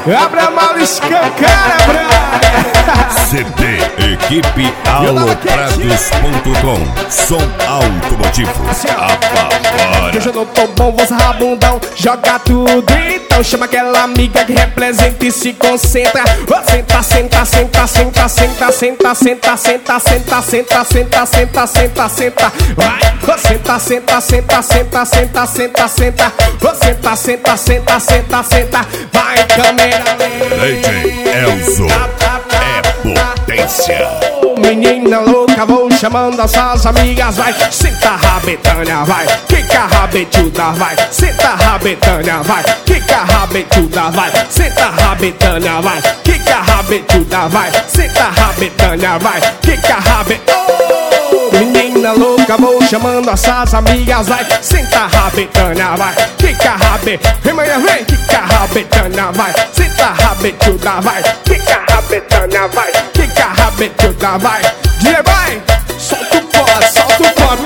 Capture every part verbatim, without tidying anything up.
Abra mal, escancara, brother. C D Equipe aloprados ponto com. Som automotivo. Apavora. Hoje eu não tô bom, vou sarrar bundão. Joga tudo, então chama aquela amiga que representa e se concentra. Oh, senta, senta, senta, senta, senta, senta, senta, senta, senta, senta, senta, senta, senta, senta. Vai, oh, senta, senta, senta, senta, senta, senta, senta. Oh, senta, senta, senta, senta, senta. Vai, câmera D J Elzo é potência. Menina louca, vou chamando as suas amigas, vai. Senta a rabetânia, vai. Quica a rabetuda, vai. Senta a rabetânia, vai. Quica a rabetuda, vai. Senta a rabetânia, vai. Quica a rabetuda, vai. Senta a rabetânia, vai. Quica a rabe... Oh! Menina louca, vou chamando as suas amigas, vai. Senta a rabetânia, vai. Quica a rabe... Vem, manhã, vem. Quica a rabetânia, vai. Senta a rabetuda, vai. Quica a rabetânia, vai. Quica a rabetuda, vai. D J, vai. Solta o pó, solta o pó,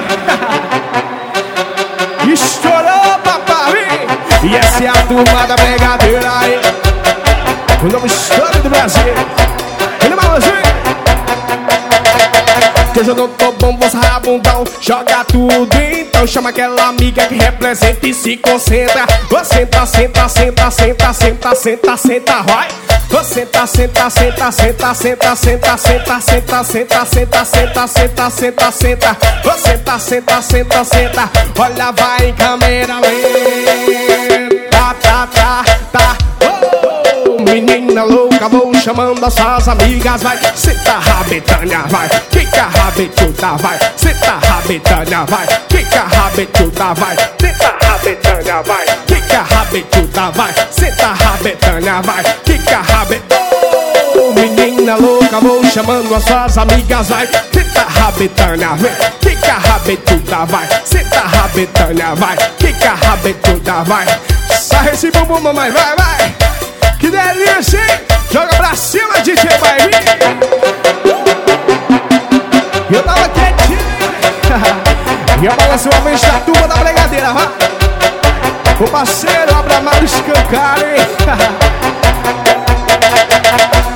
vai. Estourou, papai. E essa é a turma da brigadeira aí. O nome estouro do Brasil. Ele maluzinho. Que hoje eu não tô bom, vou sarrar bundão. Joga tudo, então chama aquela amiga que representa e se concentra. Ô, senta, senta, senta, senta, senta, senta, senta, vai. Ô, senta, senta, senta, senta, senta, senta, senta, senta, senta, senta, senta, senta, senta, senta. Ô, senta, senta, senta, senta. Olha, vai em câmera lenta. Tá, tá, tá, tá. Menina louca, vou chamando as suas amigas, vai. Senta a rabetânia, vai. Quica a rabetuda, vai. Senta a rabetânia, vai. Quica a rabetuda, vai. Senta a rabetânia, vai. Quica a rabetuda, vai. Senta a rabetânia, vai. Quica a rabe... Oh, menina louca, vou chamando as suas amigas, vai. Senta a rabetânia, vai. Quica a rabetuda, vai. Senta a rabetânia, vai. Quica a rabetuda, vai. Sarra esse bumbum, mamãe, vai, vai. Que delícia, hein? Joga pra cima, D J, vai vir. E eu tava quietinho. E eu balancei uma vez da turma da brigadeira, vai. O parceiro, abra mal, escancar, hein?